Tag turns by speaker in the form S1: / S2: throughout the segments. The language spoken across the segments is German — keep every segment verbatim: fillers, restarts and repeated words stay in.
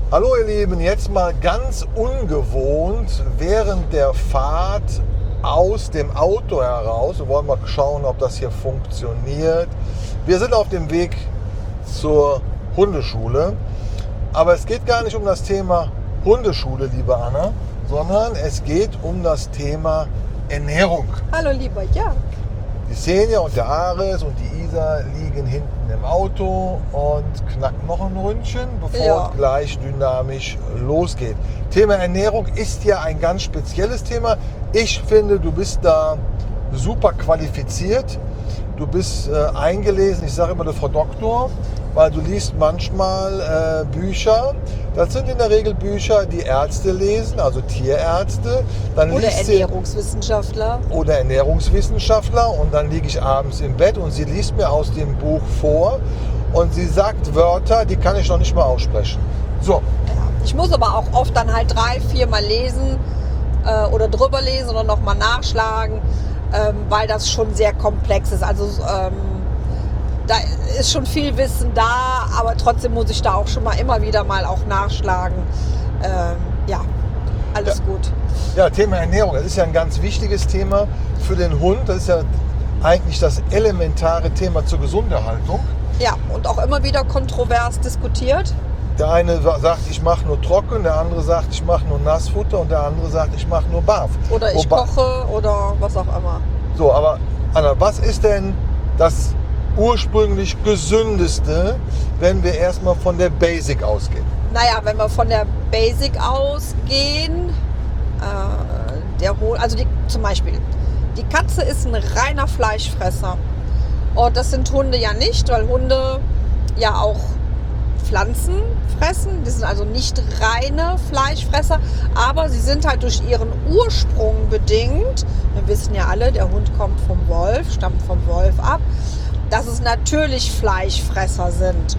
S1: Hallo ihr Lieben, jetzt mal ganz ungewohnt während der Fahrt aus dem Auto heraus. Wir wollen mal schauen, ob das hier funktioniert. Wir sind auf dem Weg zur Hundeschule, aber es geht gar nicht um das Thema Hundeschule, liebe Anna, sondern es geht um das Thema Ernährung.
S2: Hallo lieber Jörg.
S1: Die Senja und der Ares und die Isa liegen hinten im Auto und knacken noch ein Ründchen, bevor
S2: Ja.
S1: es gleich dynamisch losgeht. Thema Ernährung ist ja ein ganz spezielles Thema. Ich finde, du bist da super qualifiziert. Du bist äh, eingelesen, ich sage immer der Frau Doktor, weil du liest manchmal äh, Bücher. Das sind in der Regel Bücher, die Ärzte lesen, also Tierärzte. Dann
S2: Oder
S1: liest sie-
S2: Ernährungswissenschaftler.
S1: oder Ernährungswissenschaftler und dann liege ich abends im Bett und sie liest mir aus dem Buch vor und sie sagt Wörter, die kann ich noch nicht mal aussprechen. So,
S2: Ja. Ich muss aber auch oft dann halt drei, vier Mal lesen äh, oder drüber lesen oder nochmal nachschlagen, ähm, weil das schon sehr komplex ist. Also ähm, da ist schon viel Wissen da, aber trotzdem muss ich da auch schon mal immer wieder mal auch nachschlagen. Ähm, ja, alles
S1: Ja.
S2: gut.
S1: ja, Thema Ernährung, das ist ja ein ganz wichtiges Thema für den Hund. Das ist ja eigentlich das elementare Thema zur Gesunderhaltung.
S2: Ja, und auch immer wieder kontrovers diskutiert.
S1: Der eine sagt, ich mache nur trocken, der andere sagt, ich mache nur Nassfutter und der andere sagt, ich mache nur barf.
S2: Oder ich
S1: Wobei-
S2: koche oder was auch immer.
S1: So, aber Anna, was ist denn das ursprünglich gesündeste, wenn wir erstmal von der Basic ausgehen?
S2: Naja, wenn wir von der Basic ausgehen, äh, der Hund, also die, zum Beispiel, die Katze ist ein reiner Fleischfresser. Und das sind Hunde ja nicht, weil Hunde ja auch Pflanzen fressen. Die sind also nicht reine Fleischfresser, aber sie sind halt durch ihren Ursprung bedingt. Wir wissen ja alle, der Hund kommt vom Wolf, stammt vom Wolf ab, dass es natürlich Fleischfresser sind.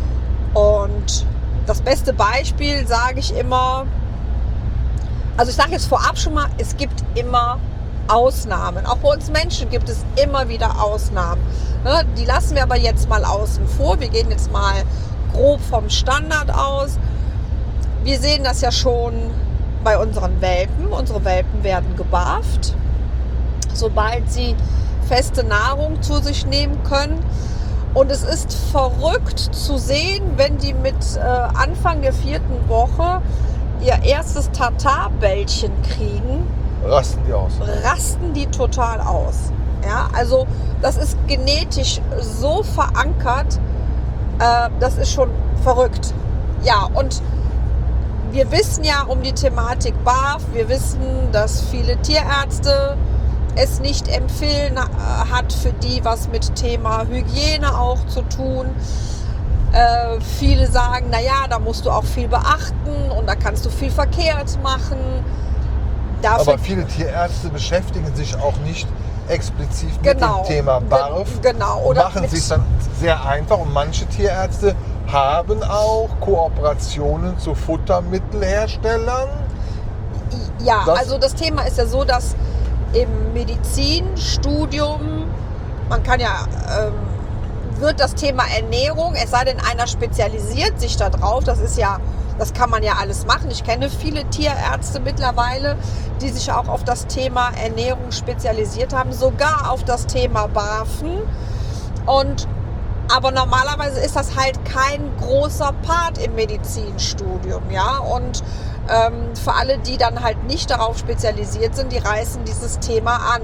S2: Und das beste Beispiel sage ich immer, also ich sage jetzt vorab schon mal, es gibt immer Ausnahmen. Auch bei uns Menschen gibt es immer wieder Ausnahmen. Ne, die lassen wir aber jetzt mal außen vor. Wir gehen jetzt mal grob vom Standard aus. Wir sehen das ja schon bei unseren Welpen. Unsere Welpen werden gebarft, sobald sie feste Nahrung zu sich nehmen können. Und es ist verrückt zu sehen, wenn die mit äh, Anfang der vierten Woche ihr erstes Tartarbällchen kriegen,
S1: Rasten die aus.
S2: rasten die total aus. Ja, also das ist genetisch so verankert, äh, das ist schon verrückt. Ja, und wir wissen ja um die Thematik BARF, wir wissen, dass viele Tierärzte es nicht empfehlen, äh, hat für die was mit Thema Hygiene auch zu tun. Äh, viele sagen, naja, da musst du auch viel beachten und da kannst du viel verkehrt machen. Dafür,
S1: Aber viele Tierärzte beschäftigen sich auch nicht explizit mit
S2: Genau.
S1: dem Thema BARF.
S2: Ge- genau.
S1: Und
S2: Oder
S1: machen
S2: mit-
S1: sich dann sehr einfach. Und manche Tierärzte haben auch Kooperationen zu Futtermittelherstellern.
S2: Ja,
S1: Das-
S2: also das Thema ist ja so, dass im Medizinstudium, man kann ja, ähm, wird das Thema Ernährung, es sei denn, einer spezialisiert sich da drauf, das ist ja, das kann man ja alles machen. Ich kenne viele Tierärzte mittlerweile, die sich auch auf das Thema Ernährung spezialisiert haben, sogar auf das Thema BARFen. Und aber normalerweise ist das halt kein großer Part im Medizinstudium, ja. Und ähm, für alle, die dann halt nicht darauf spezialisiert sind, die reißen dieses Thema an.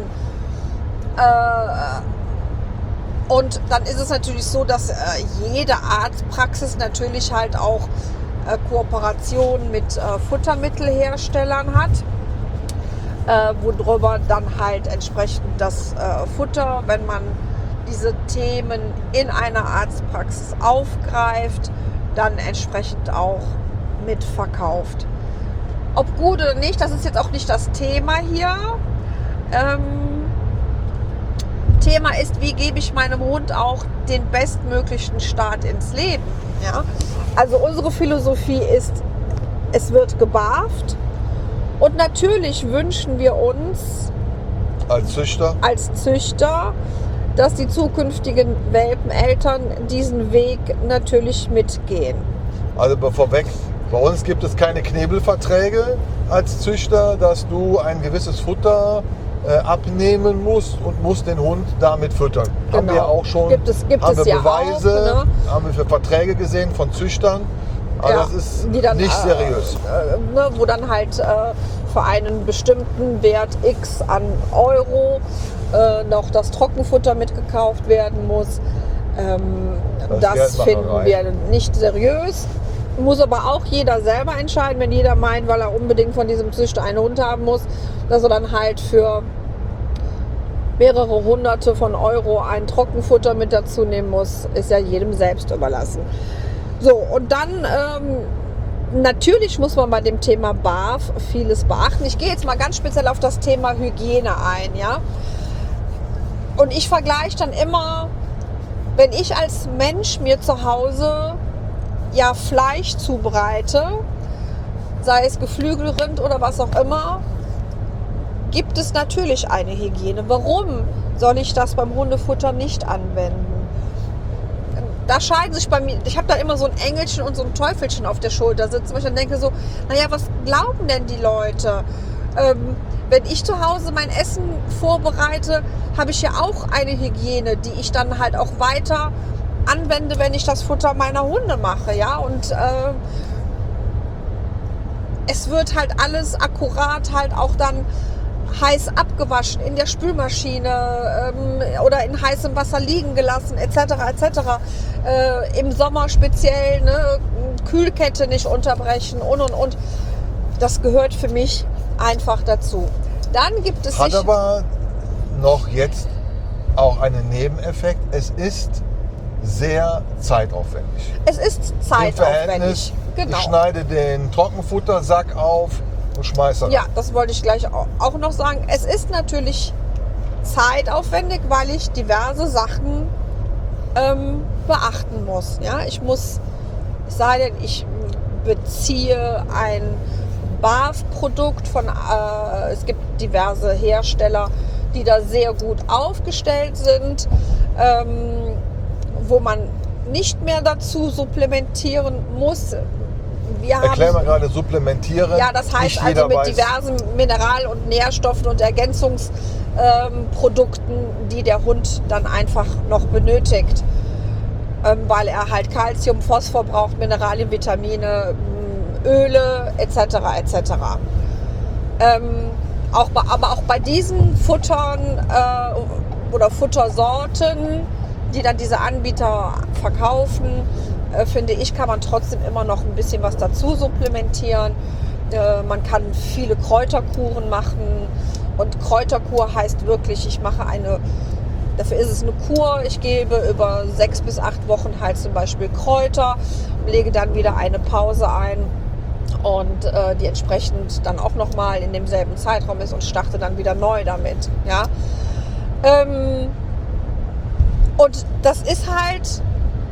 S2: Äh, und dann ist es natürlich so, dass äh, jede Arztpraxis natürlich halt auch äh, Kooperationen mit äh, Futtermittelherstellern hat, äh, worüber dann halt entsprechend das äh, Futter, wenn man diese Themen in einer Arztpraxis aufgreift, dann entsprechend auch mitverkauft. Ob gut oder nicht, das ist jetzt auch nicht das Thema hier. Ähm, Thema ist, wie gebe ich meinem Hund auch den bestmöglichen Start ins Leben. Ja? Also unsere Philosophie ist, es wird gebarft und natürlich wünschen wir uns
S1: Als Züchter.
S2: als Züchter, dass die zukünftigen Welpeneltern diesen Weg natürlich mitgehen.
S1: Also vorweg, Bei uns gibt es keine Knebelverträge als Züchter, dass du ein gewisses Futter äh, abnehmen musst und musst den Hund damit füttern.
S2: Genau.
S1: Haben wir auch schon,
S2: Gibt es, gibt
S1: haben
S2: es
S1: wir
S2: ja
S1: Beweise,
S2: auch, ne?
S1: haben wir für Verträge gesehen von Züchtern. Aber
S2: Ja,
S1: das ist
S2: die dann,
S1: nicht seriös.
S2: Äh, äh, ne, wo dann halt äh, für einen bestimmten Wert X an Euro äh, noch das Trockenfutter mitgekauft werden muss. Ähm,
S1: Das
S2: das
S1: ist
S2: finden
S1: Geldmacherei.
S2: wir nicht seriös. Muss aber auch jeder selber entscheiden, wenn jeder meint, weil er unbedingt von diesem Züchter einen Hund haben muss, dass er dann halt für mehrere hunderte von Euro ein Trockenfutter mit dazu nehmen muss, ist ja jedem selbst überlassen. So, und dann ähm, natürlich muss man bei dem Thema B A F vieles beachten. Ich gehe jetzt mal ganz speziell auf das Thema Hygiene ein, ja. Und ich vergleiche dann immer, wenn ich als Mensch mir zu Hause ja Fleisch zubereite, sei es Geflügelrind oder was auch immer, gibt es natürlich eine Hygiene. Warum soll ich das beim Hundefutter nicht anwenden? Da scheiden sich bei mir, ich habe da immer so ein Engelchen und so ein Teufelchen auf der Schulter sitzen, wo ich dann denke so, naja, was glauben denn die Leute? Ähm, wenn ich zu Hause mein Essen vorbereite, habe ich ja auch eine Hygiene, die ich dann halt auch weiter anwende, wenn ich das Futter meiner Hunde mache, ja, und äh, es wird halt alles akkurat halt auch dann heiß abgewaschen, in der Spülmaschine ähm, oder in heißem Wasser liegen gelassen, et cetera et cetera. Äh, Im Sommer speziell, ne, Kühlkette nicht unterbrechen und und und. Das gehört für mich einfach dazu. Dann gibt es
S1: Hat
S2: sich,
S1: aber noch jetzt auch einen Nebeneffekt. Es ist sehr zeitaufwendig.
S2: es ist
S1: Im
S2: zeitaufwendig.
S1: Verhältnis,
S2: Genau.
S1: ich schneide den Trockenfuttersack auf und schmeiße
S2: Ja, das wollte ich gleich auch noch sagen. Es ist natürlich zeitaufwendig, weil ich diverse Sachen ähm, beachten muss. Ja, ich muss, es sei denn, ich beziehe ein B A F-Produkt von, äh, es gibt diverse Hersteller, die da sehr gut aufgestellt sind, ähm, wo man nicht mehr dazu supplementieren muss. Wir
S1: Erklär
S2: haben,
S1: mal gerade supplementieren.
S2: ja, das heißt
S1: Nicht
S2: also
S1: jeder
S2: mit
S1: weiß,
S2: diversen Mineral- und Nährstoffen und Ergänzungsprodukten, die der Hund dann einfach noch benötigt, ähm, weil er halt Calcium, Phosphor braucht, Mineralien, Vitamine, mh, Öle et cetera et cetera. Ähm, auch bei, aber auch bei diesen Futtern äh, oder Futtersorten, die dann diese Anbieter verkaufen, äh, finde ich, kann man trotzdem immer noch ein bisschen was dazu supplementieren. Äh, man kann viele Kräuterkuren machen und Kräuterkur heißt wirklich, ich mache eine, dafür ist es eine Kur, ich gebe über sechs bis acht Wochen halt zum Beispiel Kräuter, lege dann wieder eine Pause ein und äh, die entsprechend dann auch nochmal in demselben Zeitraum ist und starte dann wieder neu damit. Ja? Ähm, und das ist halt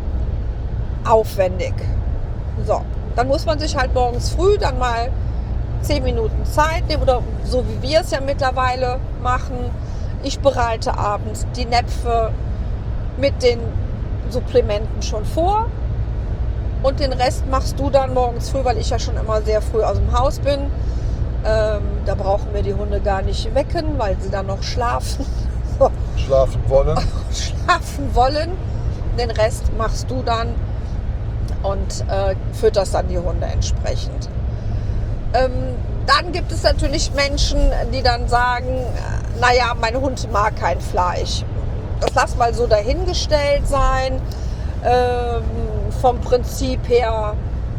S2: aufwendig. So, dann muss man sich halt morgens früh dann mal zehn Minuten Zeit nehmen oder so wie wir es ja mittlerweile machen. Ich bereite abends die Näpfe mit den Supplementen schon vor und den Rest machst du dann morgens früh, weil ich ja schon immer sehr früh aus dem Haus bin. Ähm, da brauchen wir die Hunde gar nicht wecken, weil sie dann noch schlafen.
S1: schlafen wollen.
S2: schlafen wollen. Den Rest machst du dann und äh, fütterst dann die Hunde entsprechend. Ähm, dann gibt es natürlich Menschen, die dann sagen, naja, mein Hund mag kein Fleisch. Das lass mal so dahingestellt sein. Ähm, vom Prinzip her,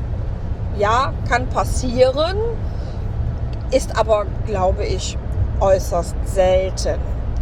S2: ja, kann passieren, ist aber, glaube ich, äußerst selten.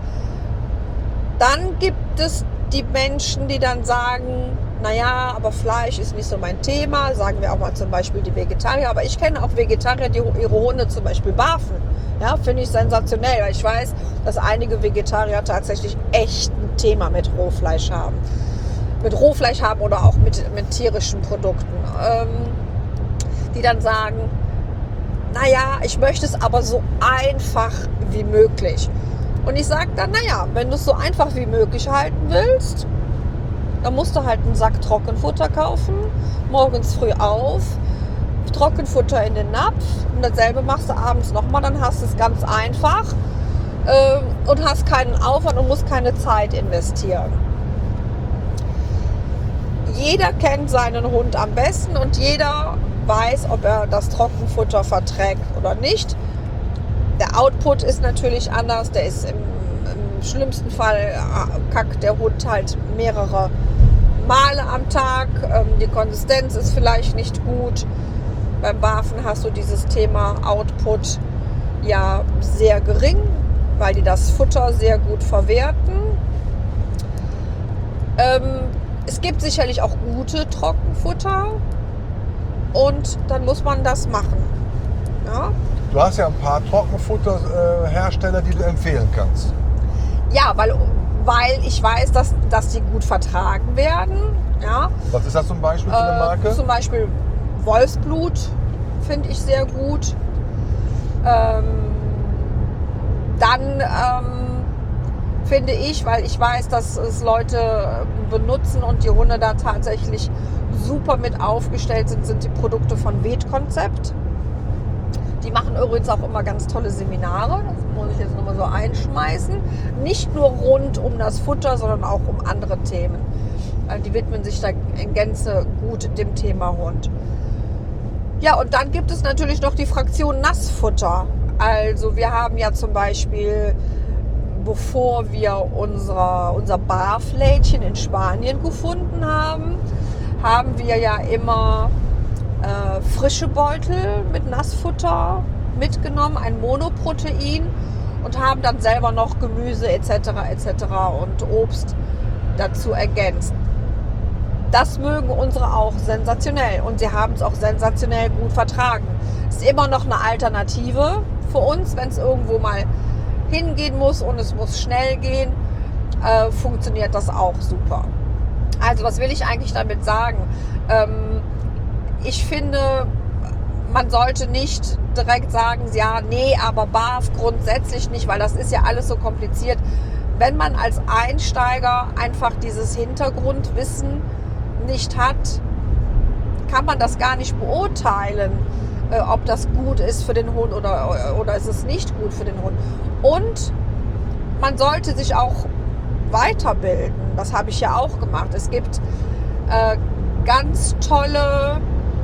S2: Dann gibt es die Menschen, die dann sagen, naja, aber Fleisch ist nicht so mein Thema, sagen wir auch mal zum Beispiel die Vegetarier, aber ich kenne auch Vegetarier, die ihre Hunde zum Beispiel barfen. Ja, finde ich sensationell, weil ich weiß, dass einige Vegetarier tatsächlich echt ein Thema mit Rohfleisch haben. Mit Rohfleisch haben oder auch mit, mit tierischen Produkten. Ähm, die dann sagen, naja, ich möchte es aber so einfach wie möglich. Und ich sage dann, naja, wenn du es so einfach wie möglich halten willst, dann musst du halt einen Sack Trockenfutter kaufen, morgens früh auf, Trockenfutter in den Napf und dasselbe machst du abends nochmal, dann hast du es ganz einfach äh, und hast keinen Aufwand und musst keine Zeit investieren. Jeder kennt seinen Hund am besten und jeder weiß, ob er das Trockenfutter verträgt oder nicht. Der Output ist natürlich anders, der ist im, im schlimmsten Fall, kackt der Hund halt mehrere Male am Tag, die Konsistenz ist vielleicht nicht gut. Beim Barfen hast du dieses Thema Output ja sehr gering, weil die das Futter sehr gut verwerten. Ähm, es gibt sicherlich auch gute Trockenfutter und dann muss man das machen. Ja?
S1: Du hast ja ein paar Trockenfutterhersteller, die du empfehlen kannst.
S2: Ja, weil, weil ich weiß, dass, dass die gut vertragen werden. Ja?
S1: Was ist das zum Beispiel für eine
S2: Äh,
S1: Marke?
S2: zum Beispiel Wolfsblut finde ich sehr gut. Ähm, dann ähm, finde ich, weil ich weiß, dass es Leute benutzen und die Hunde da tatsächlich super mit aufgestellt sind, sind die Produkte von Vetkonzept. Die machen übrigens auch immer ganz tolle Seminare, das muss ich jetzt nochmal so einschmeißen. Nicht nur rund um das Futter, sondern auch um andere Themen. Die widmen sich da in Gänze gut dem Thema Hund. Ja, und dann gibt es natürlich noch die Fraktion Nassfutter. Also wir haben ja zum Beispiel, bevor wir unsere, unser Barflädchen in Spanien gefunden haben, haben wir ja immer äh, frische Beutel mit Nassfutter mitgenommen, ein Monoprotein und haben dann selber noch Gemüse et cetera et cetera und Obst dazu ergänzt. Das mögen unsere auch sensationell und sie haben es auch sensationell gut vertragen. Ist immer noch eine Alternative für uns, wenn es irgendwo mal hingehen muss und es muss schnell gehen, äh, funktioniert das auch super. Also was will ich eigentlich damit sagen? Ähm, ich finde, man sollte nicht direkt sagen, ja, nee, aber Barf grundsätzlich nicht, weil das ist ja alles so kompliziert. Wenn man als Einsteiger einfach dieses Hintergrundwissen nicht hat, kann man das gar nicht beurteilen, äh, ob das gut ist für den Hund oder, oder ist es nicht gut für den Hund. Und man sollte sich auch weiterbilden. Das habe ich ja auch gemacht. Es gibt äh, ganz tolle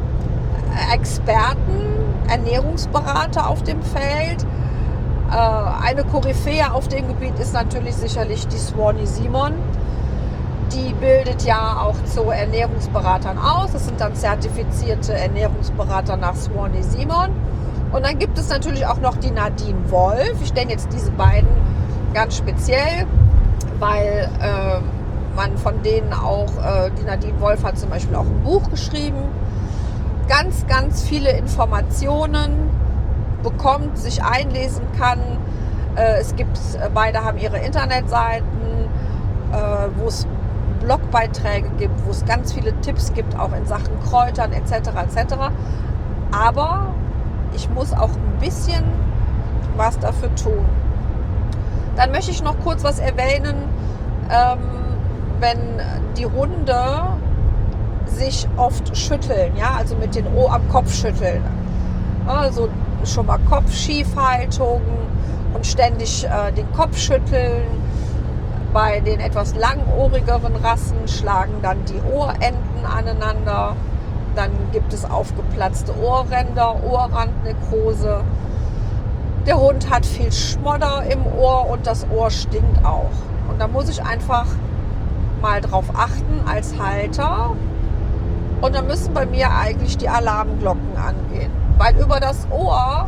S2: Experten, Ernährungsberater auf dem Feld. Äh, eine Koryphäe auf dem Gebiet ist natürlich sicherlich die Swanee Simon. Die bildet ja auch zu Ernährungsberatern aus. Das sind dann zertifizierte Ernährungsberater nach Swanee Simon. Und dann gibt es natürlich auch noch die Nadine Wolf. Ich nenne jetzt diese beiden ganz speziell, weil äh, man von denen auch, äh, die Nadine Wolf hat zum Beispiel auch ein Buch geschrieben, ganz, ganz viele Informationen bekommt, sich einlesen kann. Äh, es gibt, beide haben ihre Internetseiten, äh, wo es Blogbeiträge gibt, wo es ganz viele Tipps gibt, auch in Sachen Kräutern et cetera et cetera. Aber ich muss auch ein bisschen was dafür tun. Dann möchte ich noch kurz was erwähnen, ähm, wenn die Hunde sich oft schütteln, ja, also mit den Ohren am Kopf schütteln. Also schon mal Kopfschiefhaltung und ständig äh, den Kopf schütteln. Bei den etwas langohrigeren Rassen schlagen dann die Ohrenden aneinander. Dann gibt es aufgeplatzte Ohrränder, Ohrrandnekrose. Der Hund hat viel Schmodder im Ohr und das Ohr stinkt auch. Und da muss ich einfach mal drauf achten als Halter. Und da müssen bei mir eigentlich die Alarmglocken angehen. Weil über das Ohr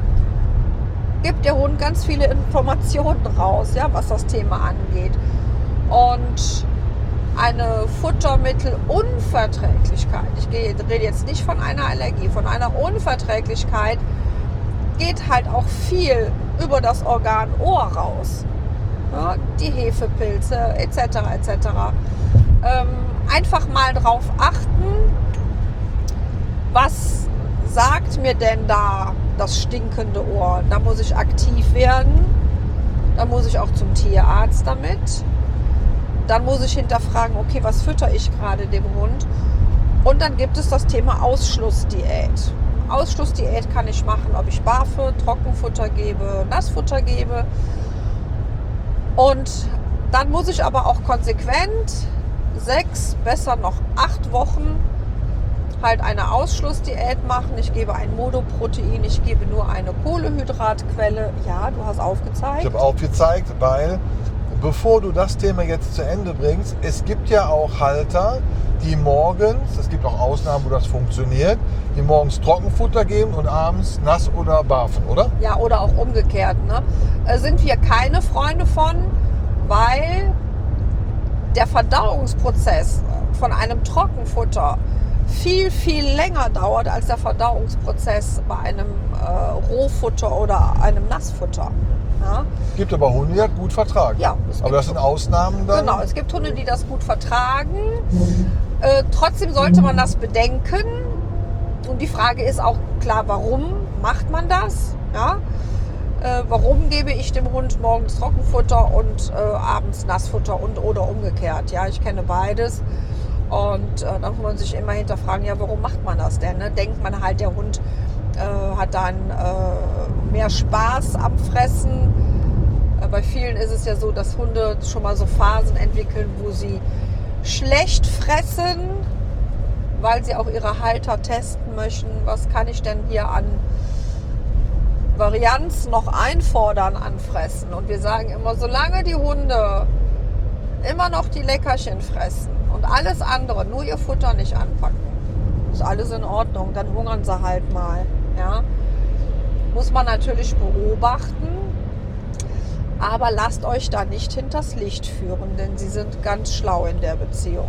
S2: gibt der Hund ganz viele Informationen raus, ja, was das Thema angeht. Und eine Futtermittelunverträglichkeit, ich rede jetzt nicht von einer Allergie, von einer Unverträglichkeit, geht halt auch viel über das Organ Ohr raus. Ja, die Hefepilze et cetera et cetera. Ähm, einfach mal drauf achten, was sagt mir denn da das stinkende Ohr? Da muss ich aktiv werden. Da muss ich auch zum Tierarzt damit. Dann muss ich hinterfragen, okay, was fütter ich gerade dem Hund? Und dann gibt es das Thema Ausschlussdiät. Ausschlussdiät kann ich machen, ob ich Barfe, Trockenfutter gebe, Nassfutter gebe. Und dann muss ich aber auch konsequent sechs, besser noch acht Wochen halt eine Ausschlussdiät machen. Ich gebe ein Monoprotein, ich gebe nur eine Kohlehydratquelle. Ja, du hast aufgezeigt.
S1: Ich habe aufgezeigt, weil bevor du das Thema jetzt zu Ende bringst, es gibt ja auch Halter, die morgens, es gibt auch Ausnahmen, wo das funktioniert, die morgens Trockenfutter geben und abends Nass- oder Barfen, oder?
S2: Ja, oder auch umgekehrt. Ne? Äh, sind wir keine Freunde von, weil der Verdauungsprozess von einem Trockenfutter viel, viel länger dauert als der Verdauungsprozess bei einem äh, Rohfutter oder einem Nassfutter. Ja?
S1: Gibt aber Hunde, die das gut vertragen.
S2: Ja, es
S1: aber das sind Ausnahmen dann?
S2: Genau, es gibt Hunde, die das gut vertragen. Äh, trotzdem sollte man das bedenken. Und die Frage ist auch klar, warum macht man das? Ja? Äh, warum gebe ich dem Hund morgens Trockenfutter und äh, abends Nassfutter und oder umgekehrt? Ja, ich kenne beides. Und äh, dann muss man sich immer hinterfragen, ja, warum macht man das denn? Ne? Denkt man halt, der Hund äh, hat dann äh, mehr Spaß am Fressen. Äh, bei vielen ist es ja so, dass Hunde schon mal so Phasen entwickeln, wo sie schlecht fressen, weil sie auch ihre Halter testen möchten. Was kann ich denn hier an Varianz noch einfordern an Fressen? Und wir sagen immer, solange die Hunde immer noch die Leckerchen fressen und alles andere, nur ihr Futter nicht anpacken, ist alles in Ordnung, dann hungern sie halt mal. Ja? Muss man natürlich beobachten, aber lasst euch da nicht hinters Licht führen, denn sie sind ganz schlau in der Beziehung.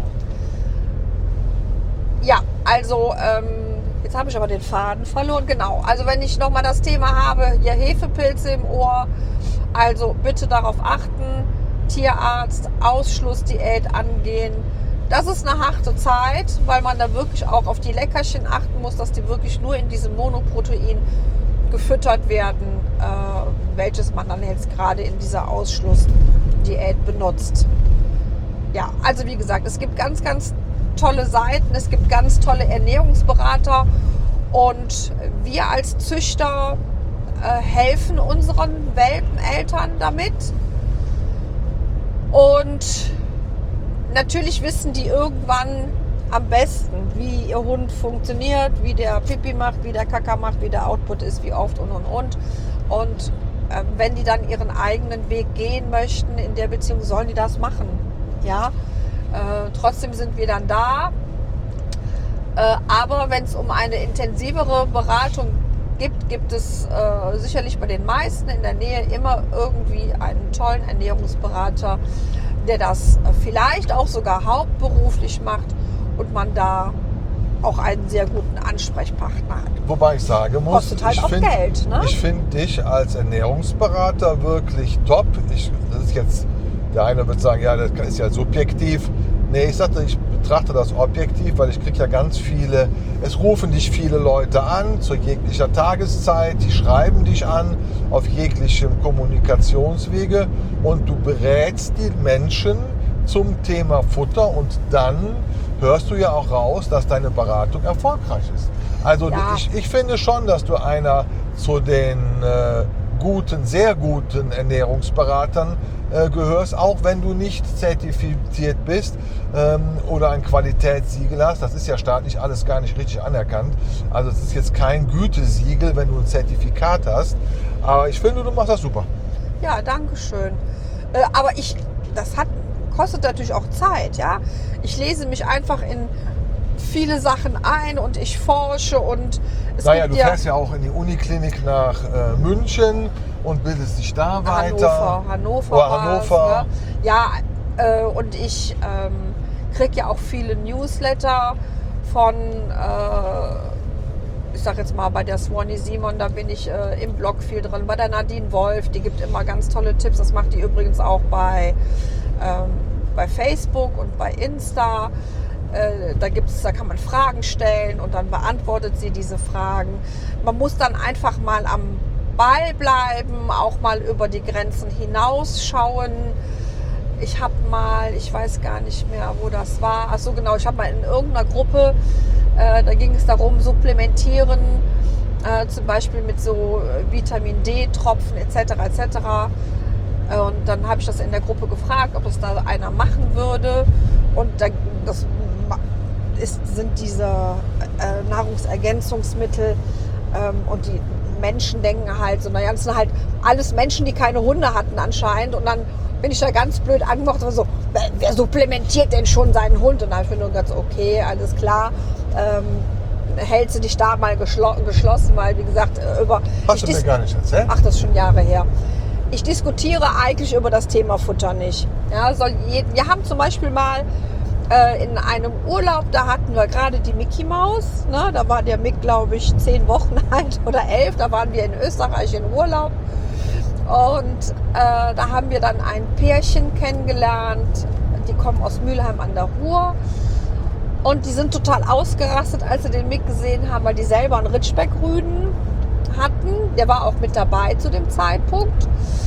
S2: Ja, also ähm, jetzt habe ich aber den Faden verloren. Genau, also wenn ich nochmal das Thema habe, hier Hefepilze im Ohr, also bitte darauf achten, Tierarzt, Ausschlussdiät angehen. Das ist eine harte Zeit, weil man da wirklich auch auf die Leckerchen achten muss, dass die wirklich nur in diesem Monoprotein gefüttert werden, äh, welches man dann jetzt gerade in dieser Ausschlussdiät benutzt. Ja, also wie gesagt, es gibt ganz, ganz tolle Seiten, es gibt ganz tolle Ernährungsberater und wir als Züchter äh, helfen unseren Welpeneltern damit. Und natürlich wissen die irgendwann am besten, wie ihr Hund funktioniert, wie der Pipi macht, wie der Kaka macht, wie der Output ist, wie oft und und und. Und äh, wenn die dann ihren eigenen Weg gehen möchten in der Beziehung, sollen die das machen. Ja, äh, trotzdem sind wir dann da. Äh, aber wenn es um eine intensivere Beratung gibt, gibt es äh, sicherlich bei den meisten in der Nähe immer irgendwie einen tollen Ernährungsberater, der das vielleicht auch sogar hauptberuflich macht und man da auch einen sehr guten Ansprechpartner hat.
S1: Wobei ich sagen muss,
S2: Kostet halt
S1: ich
S2: auch
S1: find,
S2: Geld, ne?
S1: ich finde dich als Ernährungsberater wirklich top. Ich, das ist jetzt, der eine wird sagen, ja, das ist ja subjektiv. Nee, ich sagte, ich betrachte das objektiv, weil ich kriege ja ganz viele, es rufen dich viele Leute an zu jeglicher Tageszeit, die schreiben dich an auf jeglichem Kommunikationswege und du berätst die Menschen zum Thema Futter und dann hörst du ja auch raus, dass deine Beratung erfolgreich ist. Also
S2: Ja.
S1: ich, ich finde schon, dass du einer zu den äh, guten, sehr guten Ernährungsberatern äh, gehörst, auch wenn du nicht zertifiziert bist ähm, oder ein Qualitätssiegel hast. Das ist ja staatlich alles gar nicht richtig anerkannt. Also es ist jetzt kein Gütesiegel, wenn du ein Zertifikat hast. Aber ich finde, du machst das super.
S2: Ja, danke schön. Äh, aber ich, das hat, kostet natürlich auch Zeit, ja. Ich lese mich einfach in viele Sachen ein und ich forsche und es
S1: Naja,
S2: gibt
S1: du
S2: ja
S1: fährst ja auch in die Uniklinik nach äh, München und bildest dich da weiter.
S2: Hannover, Hannover,
S1: Oder
S2: war's,
S1: Hannover.
S2: ne? Ja, äh, und ich ähm, kriege ja auch viele Newsletter von, äh, ich sag jetzt mal bei der Swanee Simon, da bin ich äh, im Blog viel drin, bei der Nadine Wolf, die gibt immer ganz tolle Tipps, das macht die übrigens auch bei, ähm, bei Facebook und bei Insta. Äh, da gibt's, da kann man Fragen stellen und dann beantwortet sie diese Fragen. Man muss dann einfach mal am Ball bleiben, auch mal über die Grenzen hinausschauen. Ich habe mal, ich weiß gar nicht mehr, wo das war. Ach so, genau, ich habe mal in irgendeiner Gruppe, äh, da ging es darum, supplementieren äh, zum Beispiel mit so äh, Vitamin D-Tropfen et cetera et cetera. Äh, und dann habe ich das in der Gruppe gefragt, ob das da einer machen würde. Und da, das ist, sind diese äh, Nahrungsergänzungsmittel ähm, und die Menschen denken halt so, naja, das sind halt alles Menschen, die keine Hunde hatten anscheinend. Und dann bin ich da ganz blöd angemacht und so, wer, wer supplementiert denn schon seinen Hund? Und da habe ich mir nur ganz okay, alles klar. Ähm, hältst du dich da mal geschlo- geschlossen, weil wie gesagt, über...
S1: Hast du mir
S2: dis-
S1: gar nicht erzählt?
S2: Ach, das ist schon Jahre her. Ich diskutiere eigentlich über das Thema Futter nicht. Ja, soll je, wir haben zum Beispiel mal äh, in einem Urlaub, da hatten wir gerade die Mickey Maus, ne? Da war der Mick, glaube ich, zehn Wochen alt oder elf, da waren wir in Österreich in Urlaub. Und äh, da haben wir dann ein Pärchen kennengelernt, die kommen aus Mülheim an der Ruhr. Und die sind total ausgerastet, als sie den Mick gesehen haben, weil die selber einen Ritschbeck-Rüden hatten. Der war auch mit dabei zu dem Zeitpunkt.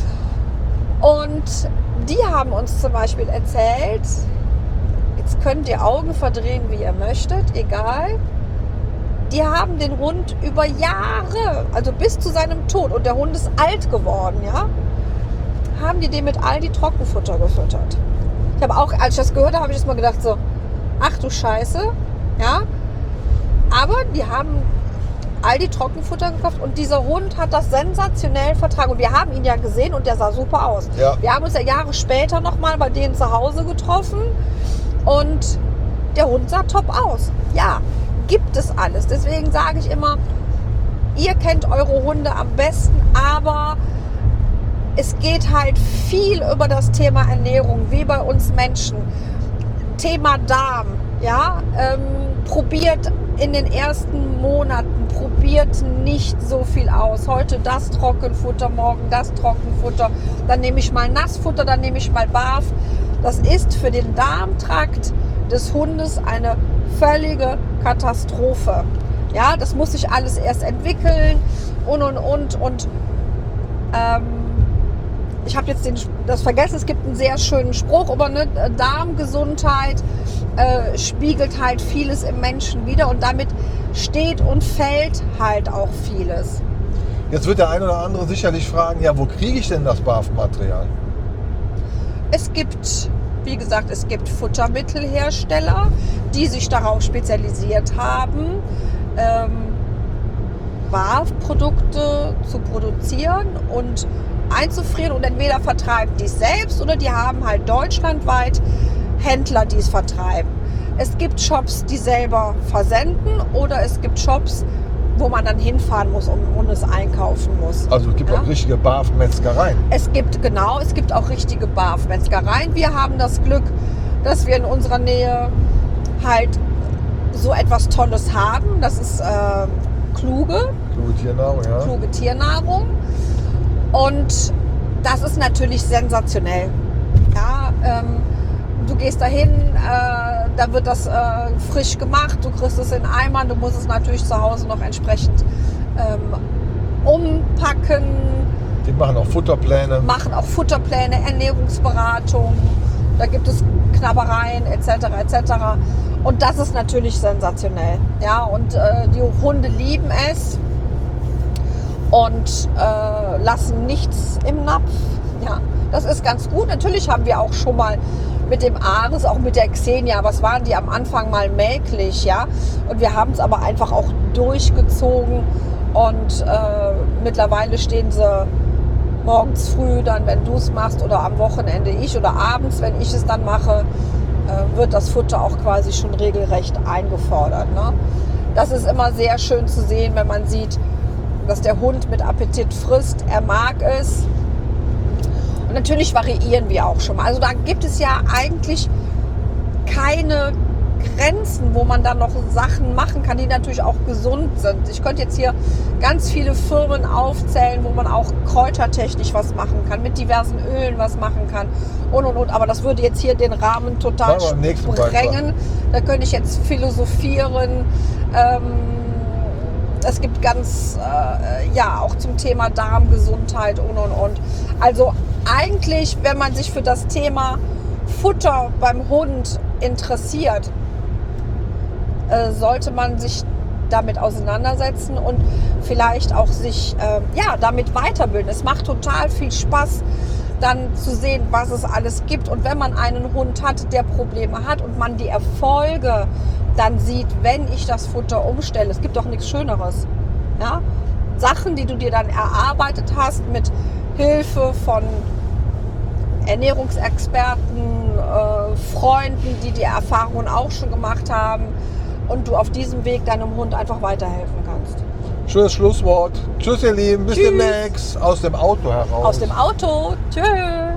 S2: Und die haben uns zum Beispiel erzählt, jetzt könnt ihr Augen verdrehen, wie ihr möchtet, egal. Die haben den Hund über Jahre, also bis zu seinem Tod, und der Hund ist alt geworden, ja, haben die den mit Aldi Trockenfutter gefüttert. Ich habe auch, als ich das gehört habe, habe ich jetzt mal gedacht so, ach du Scheiße, ja. Aber die haben Aldi Trockenfutter gekauft und dieser Hund hat das sensationell vertragen. Und wir haben ihn ja gesehen und der sah super aus.
S1: Ja.
S2: Wir haben uns ja Jahre später nochmal bei denen zu Hause getroffen und der Hund sah top aus. Ja, gibt es alles. Deswegen sage ich immer, ihr kennt eure Hunde am besten, aber es geht halt viel über das Thema Ernährung, wie bei uns Menschen. Thema Darm, ja, ähm, probiert in den ersten Monaten, probiert nicht so viel aus. Heute das Trockenfutter, morgen das Trockenfutter, dann nehme ich mal Nassfutter, dann nehme ich mal Barf. Das ist für den Darmtrakt des Hundes eine völlige Katastrophe. Ja, das muss sich alles erst entwickeln und und und und ähm, ich habe jetzt den, das vergessen, es gibt einen sehr schönen Spruch, aber ne, Darmgesundheit äh, spiegelt halt vieles im Menschen wider und damit steht und fällt halt auch vieles.
S1: Jetzt wird der ein oder andere sicherlich fragen, ja, wo kriege ich denn das B A F-Material?
S2: Es gibt, wie gesagt, es gibt Futtermittelhersteller, die sich darauf spezialisiert haben, ähm, B A F-Produkte zu produzieren und einzufrieren, und entweder vertreiben die es selbst oder die haben halt deutschlandweit Händler, die es vertreiben. Es gibt Shops, die selber versenden, oder es gibt Shops, wo man dann hinfahren muss und, und es einkaufen muss.
S1: Also es gibt
S2: ja?
S1: auch richtige B A F-Metzgereien.
S2: Es gibt, genau, es gibt auch richtige B A F-Metzgereien. Wir haben das Glück, dass wir in unserer Nähe halt so etwas Tolles haben. Das ist äh, Kluge.
S1: Kluge Tiernahrung, ja.
S2: Kluge Tiernahrung. Und das ist natürlich sensationell. Ja, ähm, du gehst dahin, äh, da wird das äh, frisch gemacht, du kriegst es in Eimern, du musst es natürlich zu Hause noch entsprechend ähm, umpacken.
S1: Die machen auch Futterpläne.
S2: Machen auch Futterpläne, Ernährungsberatung, da gibt es Knabbereien et cetera et cetera. Und das ist natürlich sensationell. Ja, und äh, die Hunde lieben es und äh, lassen nichts im Napf. Ja, das ist ganz gut. Natürlich haben wir auch schon mal mit dem Ares, auch mit der Xenia, was waren die am Anfang mal mäglich, ja. Und wir haben es aber einfach auch durchgezogen und äh, mittlerweile stehen sie morgens früh, dann wenn du es machst, oder am Wochenende ich, oder abends, wenn ich es dann mache, äh, wird das Futter auch quasi schon regelrecht eingefordert. Ne? Das ist immer sehr schön zu sehen, wenn man sieht, dass der Hund mit Appetit frisst. Er mag es. Und natürlich variieren wir auch schon mal. Also da gibt es ja eigentlich keine Grenzen, wo man dann noch Sachen machen kann, die natürlich auch gesund sind. Ich könnte jetzt hier ganz viele Firmen aufzählen, wo man auch kräutertechnisch was machen kann, mit diversen Ölen was machen kann und und und. Aber das würde jetzt hier den Rahmen total sprengen. Da könnte ich jetzt philosophieren. Ähm, es gibt ganz, äh, ja, auch zum Thema Darmgesundheit und und und. Also eigentlich, wenn man sich für das Thema Futter beim Hund interessiert, äh, sollte man sich damit auseinandersetzen und vielleicht auch sich äh, ja, damit weiterbilden. Es macht total viel Spaß, dann zu sehen, was es alles gibt. Und wenn man einen Hund hat, der Probleme hat und man die Erfolge dann sieht, wenn ich das Futter umstelle, es gibt doch nichts Schöneres. Ja? Sachen, die du dir dann erarbeitet hast mit Hilfe von Ernährungsexperten, äh, Freunden, die die Erfahrungen auch schon gemacht haben und du auf diesem Weg deinem Hund einfach weiterhelfen kannst.
S1: Schönes Schlusswort. Tschüss, ihr Lieben. Bis
S2: Tschüss.
S1: demnächst aus dem Auto heraus.
S2: Aus dem Auto. Tschüss.